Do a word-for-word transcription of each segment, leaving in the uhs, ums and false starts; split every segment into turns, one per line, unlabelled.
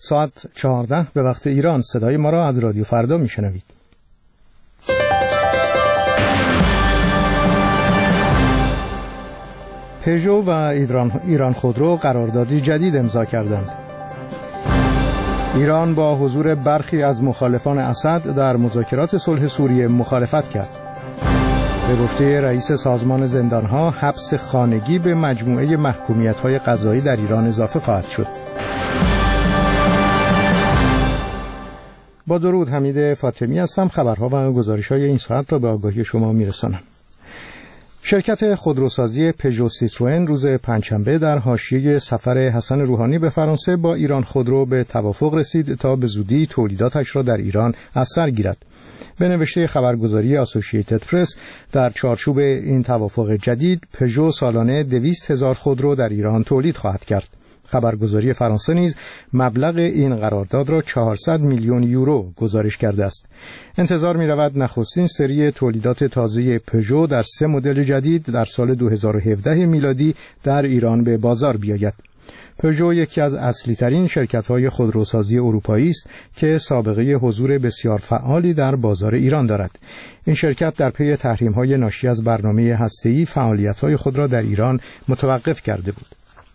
ساعت چهارده به وقت ایران. صدای ما را از رادیو فردا میشنوید. پژو و ایران, ایران خودرو قراردادی جدید امضا کردند. ایران با حضور برخی از مخالفان اسد در مذاکرات صلح سوریه مخالفت کرد. به گفته رئیس سازمان زندانها، حبس خانگی به مجموعه محکومیت‌های قضایی در ایران اضافه خواهد شد. با درود، حمید فاطمی هستم. خبرها و گزارش‌های این ساعت را به آگاهی شما می‌رسانم. شرکت خودروسازی پژو سیتروئن روز پنجشنبه در حاشیه سفر حسن روحانی به فرانسه با ایران خودرو به توافق رسید تا به زودی تولیداتش را در ایران از سر گیرد. به نوشته خبرگزاری اسوسییتد پرس، در چارچوب این توافق جدید پژو سالانه دویست هزار خودرو در ایران تولید خواهد کرد. خبرگزاری فرانسه نیز مبلغ این قرارداد را چهارصد میلیون یورو گزارش کرده است. انتظار می رود نخستین سری تولیدات تازه پژو در سه مدل جدید در سال دو هزار و هفده میلادی در ایران به بازار بیاید. پژو یکی از اصلی ترین شرکت‌های خودروسازی اروپایی است که سابقه حضور بسیار فعالی در بازار ایران دارد. این شرکت در پی تحریم‌های ناشی از برنامه هسته‌ای فعالیت‌های خود را در ایران متوقف کرده بود.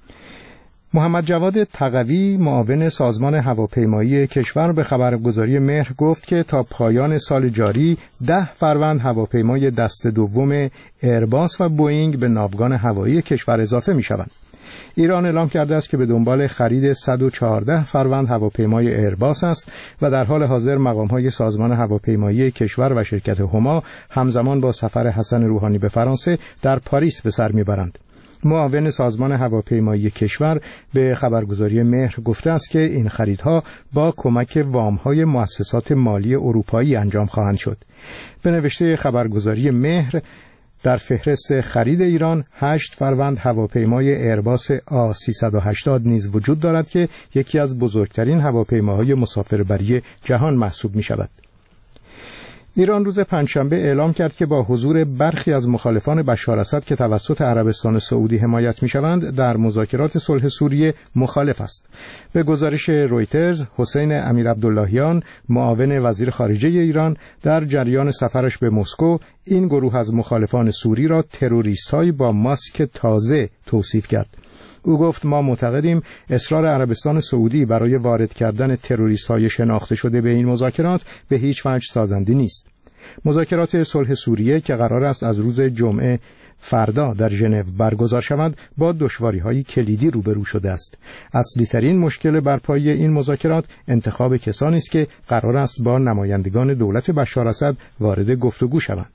محمد جواد تقوی، معاون سازمان هواپیمایی کشور، به خبرگزاری مهر گفت که تا پایان سال جاری ده فروند هواپیمای دسته دوم ایرباس و بوئینگ به ناوگان هوایی کشور اضافه می شوند. ایران اعلام کرده است که به دنبال خرید صد و چهارده فروند هواپیمای ایرباس است و در حال حاضر مقام‌های سازمان هواپیمایی کشور و شرکت هما همزمان با سفر حسن روحانی به فرانسه در پاریس به سر می‌برند. معاون سازمان هواپیمایی کشور به خبرگزاری مهر گفته است که این خریدها با کمک وام‌های مؤسسات مالی اروپایی انجام خواهند شد. به نوشته خبرگزاری مهر، در فهرست خرید ایران هشت فروند هواپیمای ایرباس آ سیصد و هشتاد نیز وجود دارد که یکی از بزرگترین هواپیماهای مسافربری جهان محسوب می شود. ایران روز پنجشنبه اعلام کرد که با حضور برخی از مخالفان بشار اسد که توسط عربستان سعودی حمایت می‌شوند در مذاکرات صلح سوریه مخالف است. به گزارش رویترز، حسین امیرعبداللهیان، معاون وزیر خارجه ایران، در جریان سفرش به مسکو این گروه از مخالفان سوری را تروریست‌هایی با ماسک تازه توصیف کرد. او گفت ما معتقدیم اصرار عربستان سعودی برای وارد کردن تروریست‌های شناخته شده به این مذاکرات به هیچ وجه سازنده نیست. مذاکرات صلح سوریه که قرار است از روز جمعه فردا در ژنو برگزار شود با دشواری‌های کلیدی روبرو شده است. اصلی ترین مشکل برپایی این مذاکرات انتخاب کسانی است که قرار است با نمایندگان دولت بشار اسد وارد گفتگو شوند.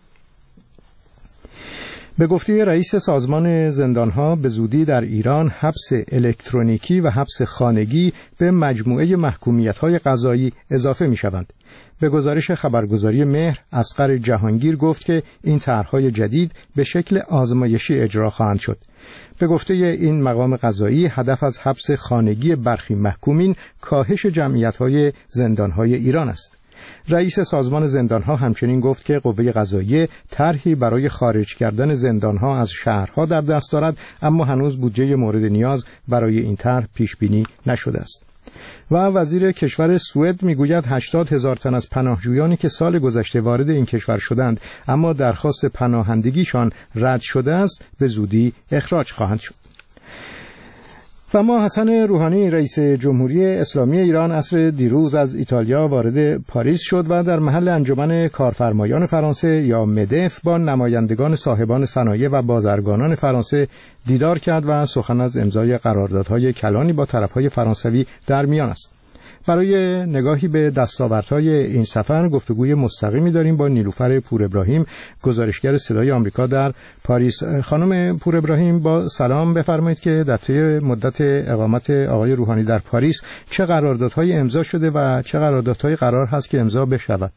به گفته رئیس سازمان زندانها، به زودی در ایران حبس الکترونیکی و حبس خانگی به مجموعه محکومیت‌های قضایی اضافه می‌شوند. به گزارش خبرگزاری مهر، اصغر جهانگیر گفت که این طرح‌های جدید به شکل آزمایشی اجرا خواهند شد. به گفته این مقام قضایی، هدف از حبس خانگی برخی محکومین کاهش جمعیت‌های زندان‌های ایران است. رئیس سازمان زندانها همچنین گفت که قوه قضاییه طرحی برای خارج کردن زندانها از شهرها در دست دارد، اما هنوز بودجه مورد نیاز برای این طرح پیش بینی نشده است. و وزیر کشور سوئد میگوید هشتاد هزار تن از پناهجویانی که سال گذشته وارد این کشور شدند اما درخواست پناهندگیشان رد شده است به زودی اخراج خواهند شد. و ما حسن روحانی، رئیس جمهوری اسلامی ایران، عصر دیروز از ایتالیا وارد پاریس شد و در محل انجمن کارفرمایان فرانسه یا مدف با نمایندگان صاحبان صنایع و بازرگانان فرانسه دیدار کرد و سخن از امضای قراردادهای کلانی با طرفهای فرانسوی در میان است. برای نگاهی به دستاوردهای این سفر گفتگوی مستقیمی داریم با نیلوفر پور ابراهیم، گزارشگر صدای آمریکا در پاریس. خانم پور ابراهیم، با سلام، بفرمایید که در طی مدت اقامت آقای روحانی در پاریس چه قراردادهای امضا شده و چه قراردادهایی قرار هست که امضا بشود؟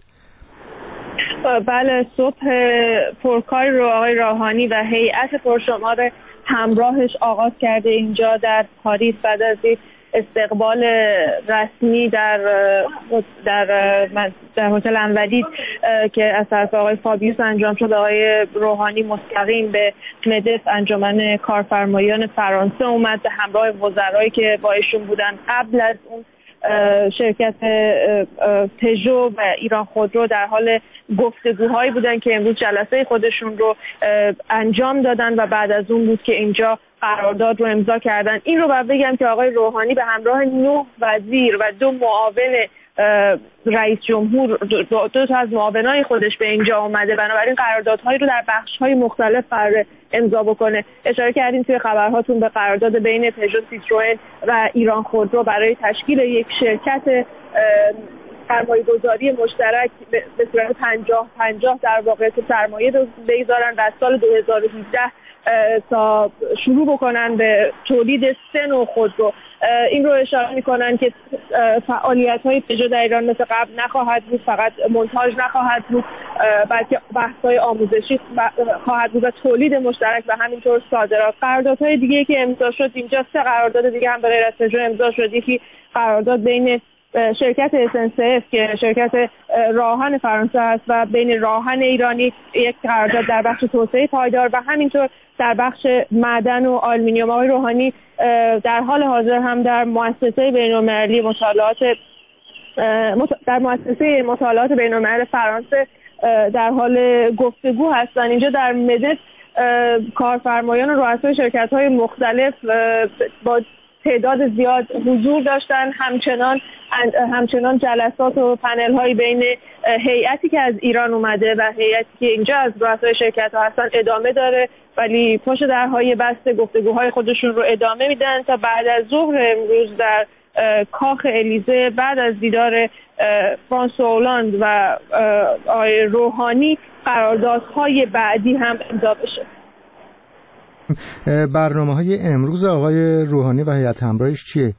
بله، صبح پرکاری رو آقای روحانی و هیئت پرشمار همراهش آغاز کرده اینجا در پاریس بعد از استقبال رسمی در در در هتل انولید که از طرف آقای فابیوس انجام شد، آقای روحانی مستقیم به مدف انجمن کارفرمایان فرانسه اومد به همراه وزرایی که با ایشون بودن. قبل از اون شرکت پژو و ایران خودرو در حال گفتگوهایی بودن که امروز جلسه خودشون رو انجام دادن و بعد از اون بود که اینجا قرارداد رو امضا کردن. این رو باید بگم که آقای روحانی به همراه نه وزیر و دو معاون رئیس جمهور، دو, دو تا از معاونای خودش به اینجا اومده، بنابراین قراردادهایی رو در بخش‌های مختلف قرار امضا بکنه. اشاره کردیم توی خبرهاتون به قرارداد بین پژو سیتروئن و ایران خودرو برای تشکیل یک شرکت سرمایه‌گذاری مشترک به صورت پنجاه پنجاه در واقع که سرمایه رو بگذارن و از سال دو هزار و هفده تا شروع بکنن به تولید سه نوع خودرو. این رو اشاره میکنن که فعالیت‌های پژو در ایران مثل قبل نخواهد بود، فقط مونتاژ نخواهد بود، بلکه بحث‌های آموزشی خواهد بود و تولید مشترک و همینطور صادرات. قراردادهای دیگه که امضا شد اینجا، سه قرارداد دیگه هم به غیر از پژو امضا شد. یکی قرارداد بین شرکت اس ان سی اف که شرکت راهن فرانسه است و بین راهن ایرانی، یک قرارداد در بخش توسعه پایدار و همینطور در بخش معدن و آلومینیوم. آقای روحانی در حال حاضر هم در مؤسسه بین‌المللی مطالعات در مؤسسه مطالعات بین‌الملل فرانسه در حال گفتگو هستند. اینجا در مدف کارفرمایان و رؤسای شرکت‌های مختلف با تعداد زیاد حضور داشتن. همچنان همچنان جلسات و پنل های بین هیئتی که از ایران اومده و هیئتی که اینجا از رؤسای شرکت ها هستن ادامه داره، ولی پشت درهای بسته گفتگوهای خودشون رو ادامه میدن تا بعد از ظهر امروز در کاخ الیزه بعد از دیدار فرانسوا هولند و آقای روحانی قراردادهای بعدی هم امضا بشه.
برنامه‌های امروز آقای روحانی و هیئت همراهش چیه؟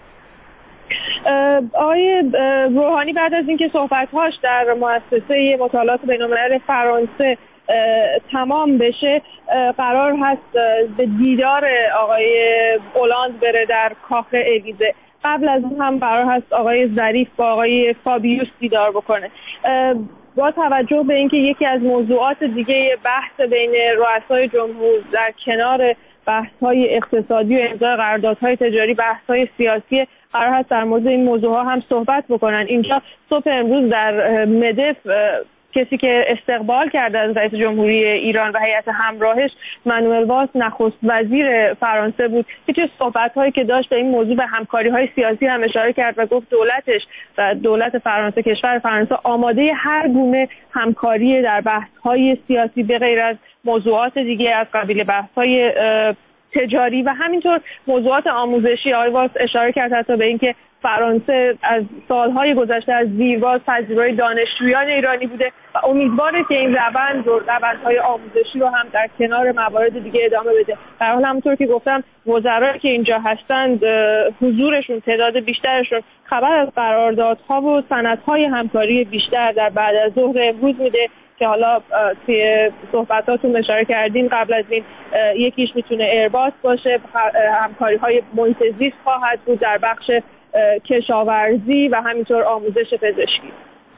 آقای روحانی بعد از اینکه صحبت‌هاش در مؤسسه مطالعات بین‌الملل فرانسه تمام بشه، قرار هست به دیدار آقای هولند بره در کاخ الیزه. قبل از اون هم قرار هست آقای ظریف با آقای فابیوس دیدار بکنه. با توجه به اینکه یکی از موضوعات دیگه بحث بین رؤسای جمهور در کنار بحث‌های اقتصادی و امضای قراردادهای تجاری، بحث‌های سیاسی، قرار هست در مورد این موضوعها هم صحبت بکنن. اینجا صبح امروز در مدف کسی که استقبال کرده از رئیس جمهوری ایران و هیئت همراهش مانوئل واس نخست وزیر فرانسه بود. هیچ صحبت‌هایی که داشت به این موضوع به همکاری‌های سیاسی هم اشاره کرد و گفت دولتش و دولت فرانسه، کشور فرانسه آماده هر گونه همکاری در بحث‌های سیاسی به غیر از موضوعات دیگه از قبیل بحث‌های تجاری و همینطور موضوعات آموزشی. آقای واس اشاره کرد حتی به اینکه فرانسه از سالهای گذشته از دیرباز پذیرای دانشجویان ایرانی بوده و امیدواره که این روند و روندهای آموزشی رو هم در کنار موارد دیگه ادامه بده. در حال همونطور که گفتم وزرایی که اینجا هستند حضورشون، تعداد بیشترشون خبر از قراردادها و سندهای همکاری بیشتر در بعد از ظهر امروز میده که حالا توی صحبتاتون اشاره کردین. قبل از این یکیش میتونه ایرباس باشه، همکاری‌های محیط زیست خواهد بود در بخش کشاورزی و همینطور آموزش پزشکی.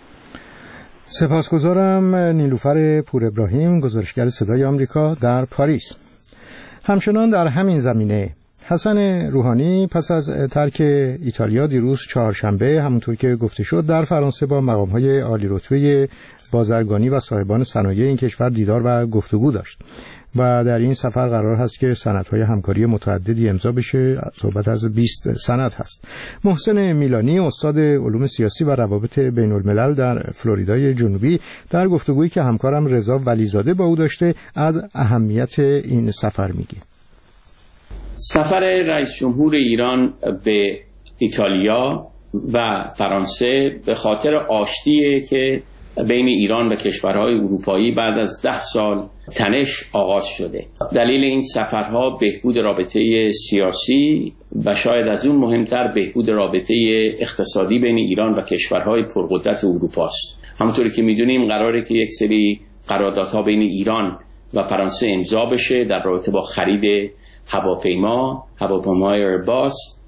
سپاسگزارم. نیلوفر پور ابراهیم، گزارشگر صدای آمریکا در پاریس. همچنان در همین زمینه حسن روحانی پس از ترک ایتالیا دیروز چهارشنبه همونطور که گفته شد در فرانسه با مقام‌های عالی رتبه بازرگانی و صاحبان صنایع این کشور دیدار و گفتگو داشت و در این سفر قرار هست که سندهای همکاری متعددی امضا بشه. صحبت از بیست سند هست. محسن میلانی، استاد علوم سیاسی و روابط بین الملل در فلوریدای جنوبی، در گفتگویی که همکارم رضا ولیزاده با او داشته از اهمیت این سفر میگه.
سفر رئیس جمهور ایران به ایتالیا و فرانسه به خاطر آشتیه که بین ایران و کشورهای اروپایی بعد از ده سال تنش آغاز شده. دلیل این سفرها بهبود رابطه سیاسی و شاید از اون مهمتر بهبود رابطه اقتصادی بین ایران و کشورهای پرقدرت اروپا است. همونطوری که میدونیم قراره که یک سری قراردادها بین ایران و فرانسه امضا بشه در رابطه با خرید هواپیما، هواپیمای ایرباس،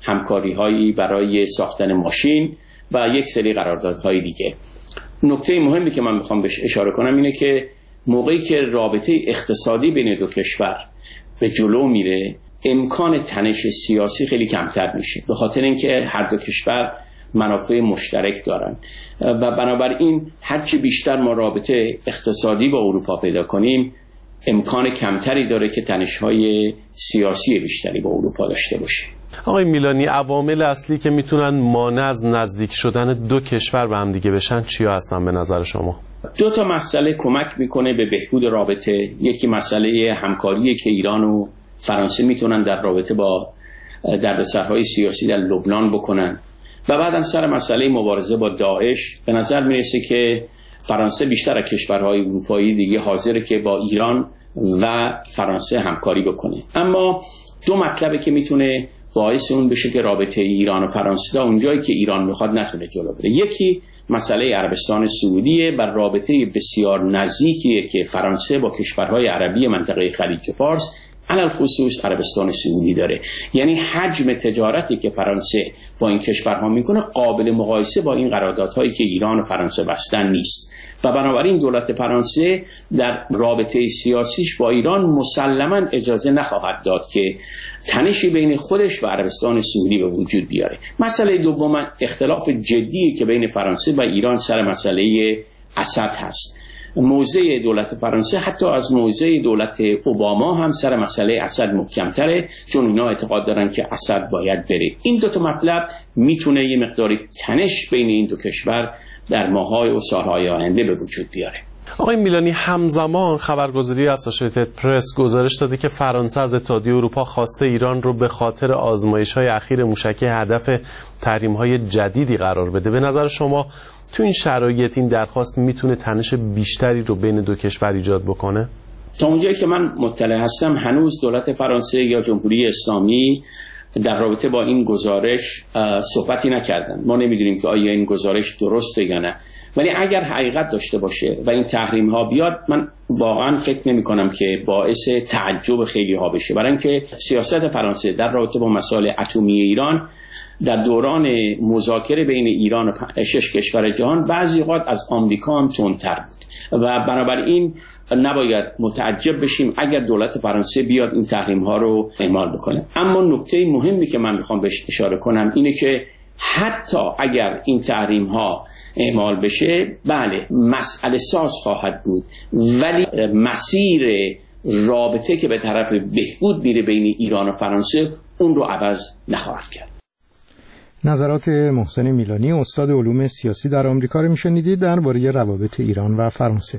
همکاری‌هایی برای ساختن ماشین و یک سری قراردادهای دیگه. نکته مهمی که من میخوام بهش اشاره کنم اینه که موقعی که رابطه اقتصادی بین دو کشور به جلو میره، امکان تنش سیاسی خیلی کمتر میشه، به خاطر اینکه هر دو کشور منافع مشترک دارن و بنابراین هرچی بیشتر ما رابطه اقتصادی با اروپا پیدا کنیم، امکان کمتری داره که تنش‌های سیاسی بیشتری با اروپا داشته باشیم.
آقای میلانی، عوامل اصلی که میتونن مانع از نزدیک شدن دو کشور به هم دیگه بشن چیا هستن به نظر شما؟
دو تا مسئله کمک میکنه به بهبود رابطه. یکی مسئله همکاریه که ایران و فرانسه میتونن در رابطه با دردسرهای سیاسی در لبنان بکنن و بعدم سر مسئله مبارزه با داعش به نظر میرسه که فرانسه بیشتر از کشورهای اروپایی دیگه حاضره که با ایران و فرانسه همکاری بکنه. اما دو مطلبه که میتونه باعث اون بشه که رابطه ایران و فرانسه تا اونجایی که ایران میخواد نتونه جلو بره. یکی مسئله عربستان سعودیه و رابطه بسیار نزدیکیه که فرانسه با کشورهای عربی منطقه خلیج فارس علل خصوص عربستان سعودی داره. یعنی حجم تجارتی که فرانسه با این کشورها میکنه قابل مقایسه با این قراردادهایی که ایران و فرانسه بستن نیست و بنابراین دولت فرانسه در رابطه سیاسیش با ایران مسلماً اجازه نخواهد داد که تنشی بین خودش و عربستان سعودی به وجود بیاره. مسئله دوم اختلاف جدی که بین فرانسه و ایران سر مسئله اسد هست. موضع دولت فرانسه حتی از موضع دولت اوباما هم سر مسئله اسد محکم‌تره، چون اینا اعتقاد دارن که اسد باید بره. این دو تا مطلب میتونه یه مقداری تنش بین این دو کشور در ماه‌های و سال‌های آینده به وجود بیاره.
آقای میلانی، همزمان خبرگزاری اسوسییتد پرس گزارش داده که فرانسه از اتحادیه اروپا خواسته ایران رو به خاطر آزمایش‌های اخیر موشکی هدف تحریم‌های جدیدی قرار بده. به نظر شما تو این شرایط این درخواست میتونه تنش بیشتری رو بین دو کشور ایجاد بکنه؟
تا اونجایی که من مطلع هستم هنوز دولت فرانسه یا جمهوری اسلامی در رابطه با این گزارش صحبتی نکردن. ما نمیدونیم که آیا این گزارش درسته یا نه، ولی اگر حقیقت داشته باشه و این تحریم ها بیاد، من واقعا فکر نمی کنم که باعث تعجب خیلی ها بشه، برای اینکه سیاست فرانسه در رابطه با مسائل اتمی ایران در دوران مذاکره بین ایران و شش کشور جهان بعضی اوقات از آمریکا هم تندتر بود و بنابراین نباید متعجب بشیم اگر دولت فرانسه بیاد این تحریم ها رو اعمال بکنه. اما نکته مهمی که من میخوام بهش اشاره کنم اینه که حتی اگر این تحریم ها اعمال بشه، بله مسئله ساز خواهد بود، ولی مسیر رابطه که به طرف بهبود میره بین ایران و فرانسه اون رو عوض نخواهد کرد.
نظرات محسن میلانی، استاد علوم سیاسی در آمریکا رو میشنیدید درباره روابط ایران و فرانسه.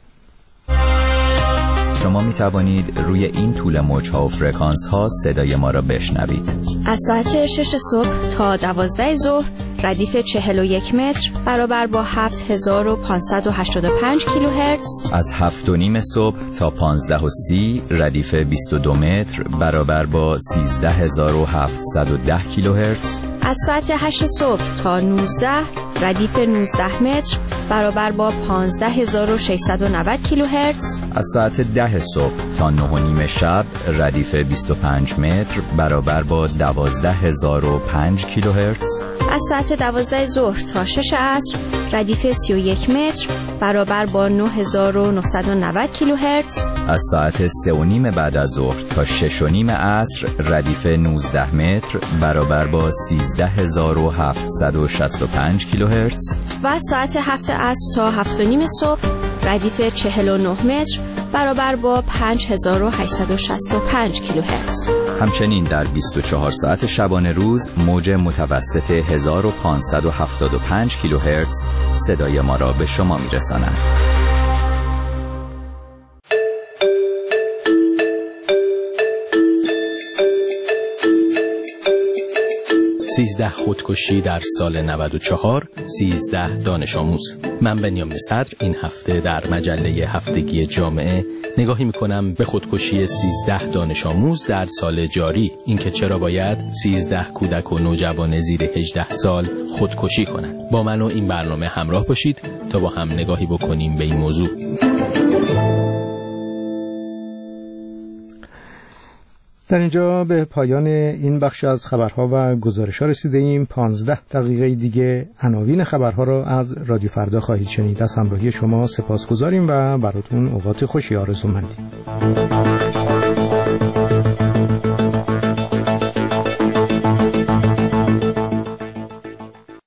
شما می توانید روی این طول موج‌ها و فرکانس ها صدای ما را بشنوید.
از ساعت شش صبح تا دوازده ظهر ردیف چهل و یک متر برابر با هفت هزار و پانصد و هشتاد و پنج کیلوهرتز.
از هفت و نیم صبح تا پانزده و سی ردیف بیست و دو متر برابر با سیزده هزار و هفتصد و ده کیلوهرتز.
از ساعت هشت صبح تا نوزده ردیف نوزده متر برابر با پانزده هزار و ششصد و نود کیلوهرتز.
از ساعت ده صبح تا نه و نیم شب ردیف بیست و پنج متر برابر با دوازده هزار و پنج کیلوهرتز.
از ساعت دوازده ظهر تا شش عصر ردیف سی و یک متر برابر با نه هزار و نهصد و نود کیلوهرتز.
از ساعت سه و نیم بعد از ظهر تا شش و نیم عصر ردیف نوزده متر برابر با سیزده هزار و هفتصد و شصت و پنج کیلوهرتز.
و از ساعت هفت عصر تا هفت و نیم صبح ردیف چهل و نه متر برابر با پنج هزار و هشتصد و شصت و پنج کیلوهرتز.
همچنین در بیست و چهار ساعت شبانه روز موج متوسط هزار و پانصد و هفتاد و پنج کیلوهرتز صدای ما را به شما میرساند.
سیزده خودکشی در سال نود و چهار، سیزده دانش آموز. من بنیامین صدر این هفته در مجله هفتگی جامعه نگاهی میکنم به خودکشی سیزده دانش آموز در سال جاری، اینکه چرا باید سیزده کودک و نوجوان زیر هجده سال خودکشی کنند. با من و این برنامه همراه باشید تا با هم نگاهی بکنیم به این موضوع.
در اینجا به پایان این بخش از خبرها و گزارش‌ها رسیده ایم. پانزده دقیقه دیگه عناوین خبرها را از رادیو فردا خواهید شنید. از همراهی شما سپاسگزاریم و براتون اوقات خوشی آرزو مندیم.